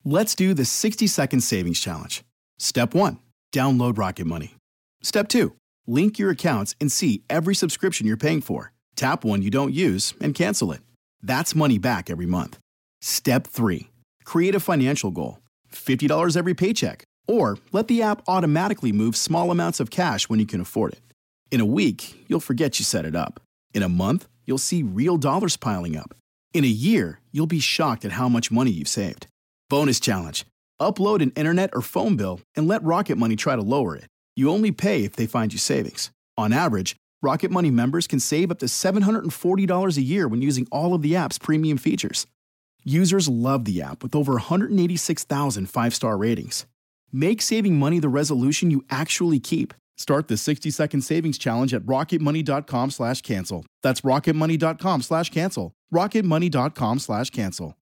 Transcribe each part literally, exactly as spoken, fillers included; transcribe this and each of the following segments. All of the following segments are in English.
Let's do the sixty second savings challenge. Step one, download Rocket Money. Step two, link your accounts and see every subscription you're paying for. Tap one you don't use and cancel it. That's money back every month. Step three, create a financial goal. fifty dollars every paycheck. Or let the app automatically move small amounts of cash when you can afford it. In a week, you'll forget you set it up. In a month, you'll see real dollars piling up. In a year, you'll be shocked at how much money you've saved. Bonus challenge. Upload an internet or phone bill and let Rocket Money try to lower it. You only pay if they find you savings. On average, Rocket Money members can save up to seven hundred forty dollars a year when using all of the app's premium features. Users love the app with over one hundred eighty-six thousand five-star ratings. Make saving money the resolution you actually keep. Start the sixty second savings challenge at rocketmoney.com slash cancel. That's rocketmoney.com slash cancel. rocketmoney.com slash cancel.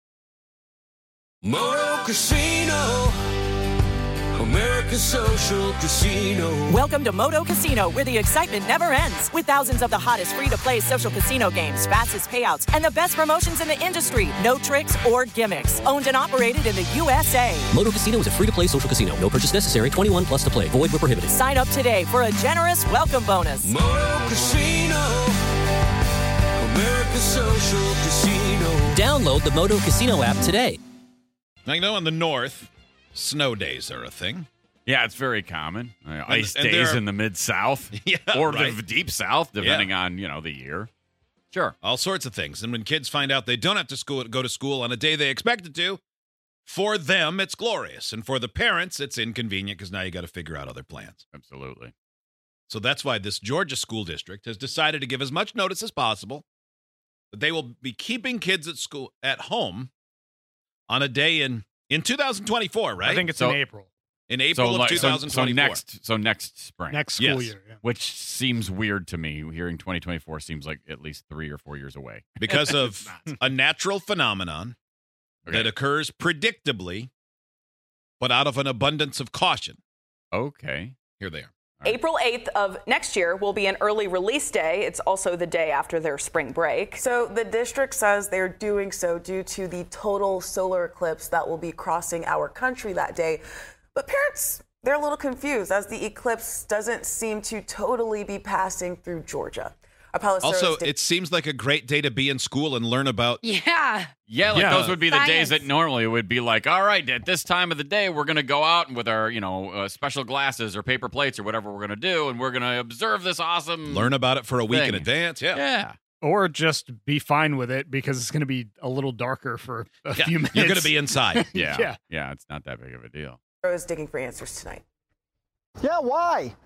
Moto Casino, America's social casino. Welcome to Moto Casino, where the excitement never ends. With thousands of the hottest free-to-play social casino games, fastest payouts, and the best promotions in the industry. No tricks or gimmicks. Owned and operated in the U S A. Moto Casino is a free-to-play social casino. No purchase necessary. twenty-one plus to play. Void where prohibited. Sign up today for a generous welcome bonus. Moto Casino, America's social casino. Download the Moto Casino app today. Now, you know, in the north, snow days are a thing. Yeah, it's very common. Uh, And- ice and days there are- in the mid-south. Yeah, or right. the deep south, depending Yeah. on, you know, the year. Sure. All sorts of things. And when kids find out they don't have to school, go to school on a day they expected to, for them, it's glorious. And for the parents, it's inconvenient because now you got to figure out other plans. Absolutely. So that's why this Georgia school district has decided to give as much notice as possible that they will be keeping kids at school at home on a day in in two thousand twenty-four, right? I think it's So- in April. in April so, of like, so- twenty twenty-four. So, next, so next spring. Next school Yes. year. Yeah. Which seems weird to me. Hearing twenty twenty-four seems like at least three or four years away. because of a natural phenomenon Okay. that occurs predictably, but out of an abundance of caution. Okay. Here they are. April eighth of next year will be an early release day. It's also the day after their spring break. So the district says they're doing so due to the total solar eclipse that will be crossing our country that day. But parents, they're a little confused as the eclipse doesn't seem to totally be passing through Georgia. Apollo Also, Service- it seems like a great day to be in school and learn about. Yeah. Yeah, like Yeah. those would be the days Science. that normally would be like, all right, at this time of the day, we're going to go out with our, you know, uh, special glasses or paper plates or whatever we're going to do, and we're going to observe this awesome. Learn about it for a week in Thing. advance. Yeah. Yeah. Or just be fine with it because it's going to be a little darker for a Yeah, few minutes. You're going to be inside. Yeah. Yeah. Yeah. It's not that big of a deal. is digging for answers tonight. Yeah, why?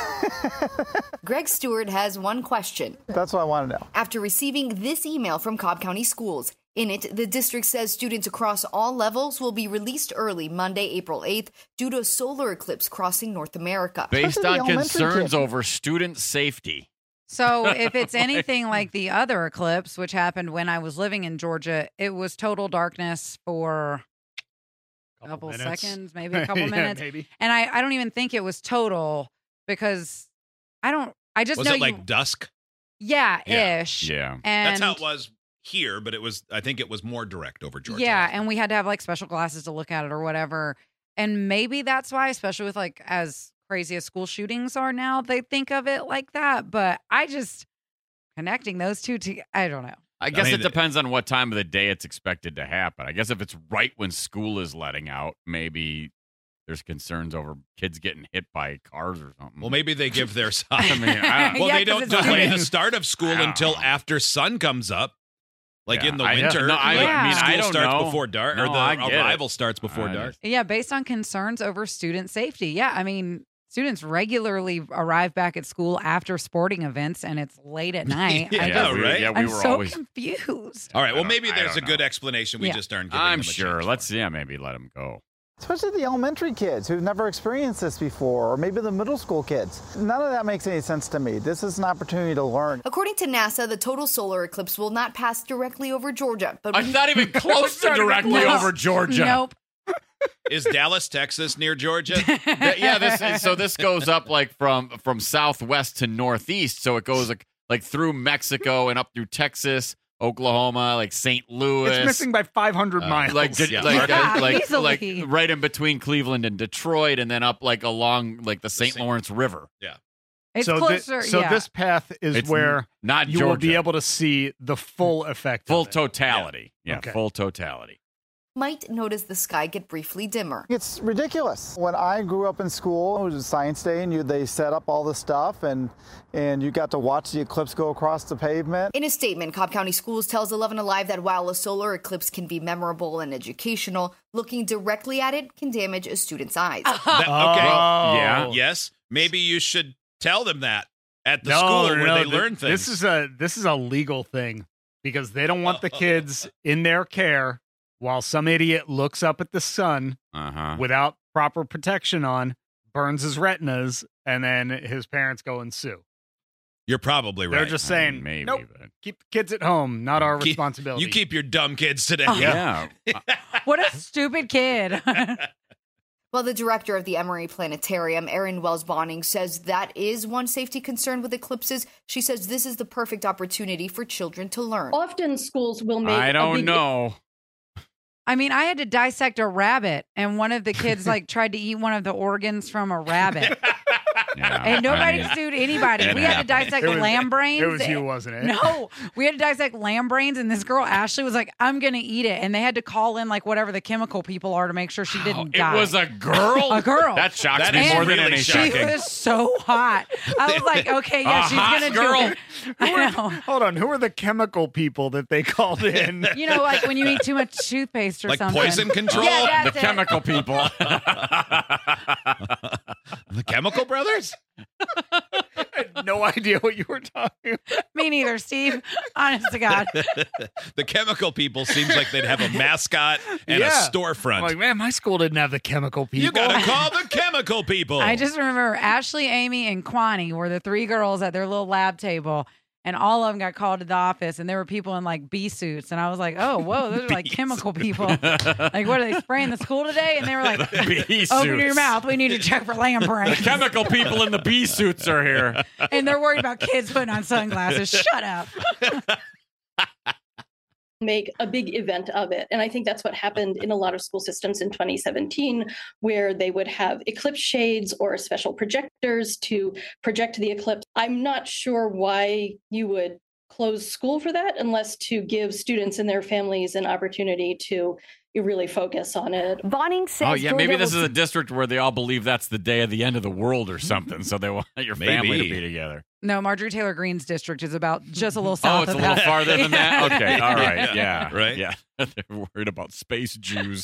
Greg Stewart has one question. That's what I want to know. After receiving this email from Cobb County Schools, in it, the district says students across all levels will be released early Monday, April eighth, due to a solar eclipse crossing North America. Based Especially the on elementary concerns kids. over student safety. So if it's anything like the other eclipse, which happened when I was living in Georgia, it was total darkness for a couple minutes. seconds, maybe a couple Yeah, minutes. maybe. And I, I don't even think it was total because I don't, I just Was know it like you, dusk? yeah, Yeah. ish. Yeah. And That's how it was here, but it was, I think it was more direct over Georgia. yeah. And we had to have like special glasses to look at it or whatever. And maybe that's why, especially with like as crazy as school shootings are now, they think of it like that. But I just connecting those two to, I don't know. I guess mean, it depends on what time of the day it's expected to happen. I guess if it's right when school is letting out, maybe there's concerns over kids getting hit by cars or something. Well, maybe they give their side. I mean, I, Well, Yeah, they 'cause don't it's delay raining. the start of school I don't until know. after sun comes up, like Yeah, in the I- winter. no, I- like I mean, school I don't starts know. before dark, No, or the I get it. arrival starts before I dark. just- Yeah, based on concerns over student safety. Yeah, I mean, students regularly arrive back at school after sporting events, and it's late at night. Yeah, I yeah, just, we, right? yeah, we I'm were so always. confused. All right. I Well, don't- maybe I there's a don't good know. explanation. We Yeah. just aren't giving I'm them a sure. chance Let's for. yeah, maybe let them go. Especially the elementary kids who've never experienced this before, or maybe the middle school kids. None of that makes any sense to me. This is an opportunity to learn. According to NASA, the total solar eclipse will not pass directly over Georgia. But I'm not even close to Not even directly close. over Georgia. Nope. Is Dallas, Texas, near Georgia? Th- yeah, this is, so this goes up like from from southwest to northeast. So it goes like like through Mexico and up through Texas, Oklahoma, like Saint Louis. It's missing by five hundred Uh, miles. Like, Yeah. like, Yeah, like, easily. like right in between Cleveland and Detroit, and then up like along like the Saint Saint- Lawrence River. It's so thi- closer. so yeah. this path is It's where n- not you Georgia. will be able to see the full effect. full of it. totality. Yeah, Okay. full totality. Might notice the sky get briefly dimmer. It's ridiculous. When I grew up in school, it was Science Day, and you, they set up all the stuff, and and you got to watch the eclipse go across the pavement. In a statement, Cobb County Schools tells eleven Alive that while a solar eclipse can be memorable and educational, looking directly at it can damage a student's eyes. That- okay. Oh. Yeah. Yes. Maybe you should tell them that at the No, school no, where no, they th- learn things. This is a this is a legal thing because they don't want the kids in their care while some idiot looks up at the sun Uh huh. without proper protection on, burns his retinas, and then his parents go and sue. You're probably right. They're just I mean, saying, maybe, nope, but- keep the kids at home, not our Keep- responsibility. You keep your dumb kids today. Yeah. What a stupid kid. Well, the director of the Emory Planetarium, Erin Wells Bonning, says that is one safety concern with eclipses. She says this is the perfect opportunity for children to learn. Often schools will make I a don't big- know. I mean, I had to dissect a rabbit, and one of the kids like tried to eat one of the organs from a rabbit. Yeah, And nobody I mean, sued anybody. it We had to happened. dissect It was- lamb brains. It was you, wasn't it? No, we had to dissect lamb brains, and this girl Ashley was like, "I'm gonna eat it," and they had to call in like whatever the chemical people are to make sure she didn't it die. was a girl. A girl. That shocks That me is more than really anything. She shocking. was so hot. I was like, okay, yeah, A she's hot gonna girl? do it. I know. Hold on, who are the chemical people that they called in? You know, like when you eat too much toothpaste or Like something. poison control? Yeah, The that's it. chemical people. The Chemical Brothers? I had no idea what you were talking about. Me neither, Steve. Honest to God. The Chemical People seems like they'd have a mascot and Yeah. a storefront. I'm like, man, my school didn't have the chemical people. you gotta call the Chemical People. I just remember Ashley, Amy, and Kwani were the three girls at their little lab table, and all of them got called to the office, and there were people in like bee suits, and I was like, oh, whoa, those are like Bees. chemical people. Like, what are they spraying the school today? And they were like, Bee open suits. your mouth, we need to check for lamb The brains. chemical people in the bee suits are here. And they're worried about kids putting on sunglasses. Shut up. make a big event of it. And I think that's what happened in a lot of school systems in twenty seventeen, where they would have eclipse shades or special projectors to project the eclipse. I'm not sure why you would close school for that unless to give students and their families an opportunity to really focus on it. Bonning says Oh, yeah, maybe Georgia this will is a district where they all believe that's the day of the end of the world or something, so they want your family to Maybe. be together. No, Marjorie Taylor Greene's district is about just a little south Oh, it's a of little that. farther than that? Okay, all right, yeah. Right? Yeah, they're worried about space Jews.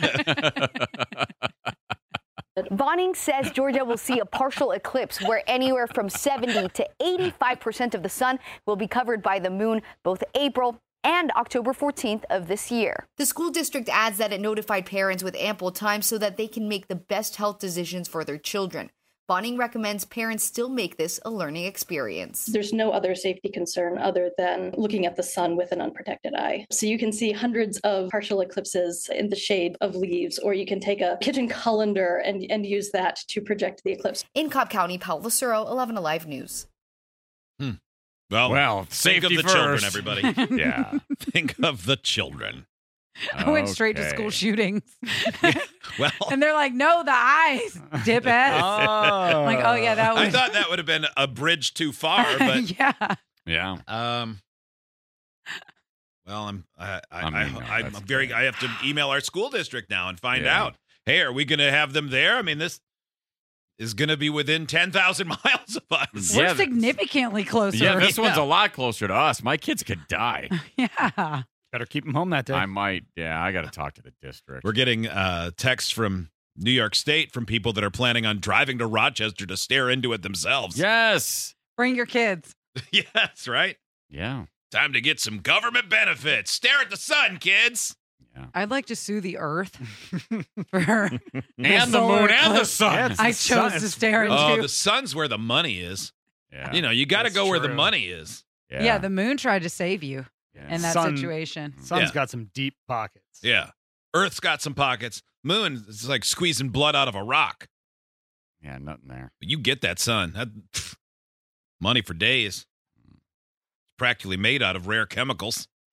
Bonning says Georgia will see a partial eclipse where anywhere from seventy to eighty-five percent of the sun will be covered by the moon both April and October fourteenth of this year. The school district adds that it notified parents with ample time so that they can make the best health decisions for their children. Bonning recommends parents still make this a learning experience. There's no other safety concern other than looking at the sun with an unprotected eye. So you can see hundreds of partial eclipses in the shade of leaves, or you can take a kitchen colander and, and use that to project the eclipse. In Cobb County, Paul Lucero, eleven Alive News. Hmm. Well, Well, think of safety the children, first. everybody. Yeah. Think of the children. I went straight to Okay. school shootings. Well, And they're like, no, the eyes, dip ass. I'm like, oh, yeah, that was. I thought that would have been a bridge too far, but yeah. Yeah. um. Well, I'm I I, I mean, no, I, I'm that's very. good. I have to email our school district now and find Yeah. out. Hey, are we going to have them there? I mean, this is going to be within ten thousand miles of us. We're Yeah, significantly closer. Yeah, this one's Yeah. a lot closer to us. My kids could die. Yeah. Better keep them home that day. I might. Yeah, I got to talk to the district. We're getting uh, texts from New York State from people that are planning on driving to Rochester to stare into it themselves. Yes. Bring your kids. Yes, right. Yeah. Time to get some government benefits. Stare at the sun, kids. Yeah. I'd like to sue the earth for And the solar moon and the eclipse sun. Yeah, it's I the sun. chose to stare into. Oh, the sun's where the money is. Yeah. You know, you got to That's go where the true. money is. Yeah. yeah. the moon tried to save you Yeah. in that Sun- situation. Sun's Yeah. got some deep pockets. Yeah. Earth's got some pockets. Moon is like squeezing blood out of a rock. Yeah, nothing there. But you get that sun. That, pff, money for days. Practically made out of rare chemicals.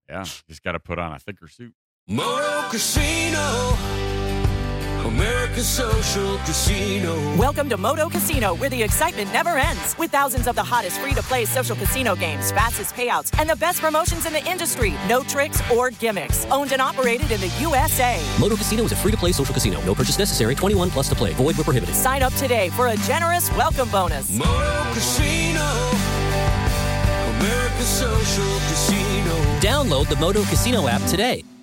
Yeah, just got to put on a thicker suit. Moto Casino, America's social casino. Welcome to Moto Casino, where the excitement never ends. With thousands of the hottest free-to-play social casino games, fastest payouts, and the best promotions in the industry. No tricks or gimmicks. Owned and operated in the U S A. Moto Casino is a free-to-play social casino. No purchase necessary. twenty-one plus to play. Void where prohibited. Sign up today for a generous welcome bonus. Moto Casino, America's social casino. Download the Moto Casino app today.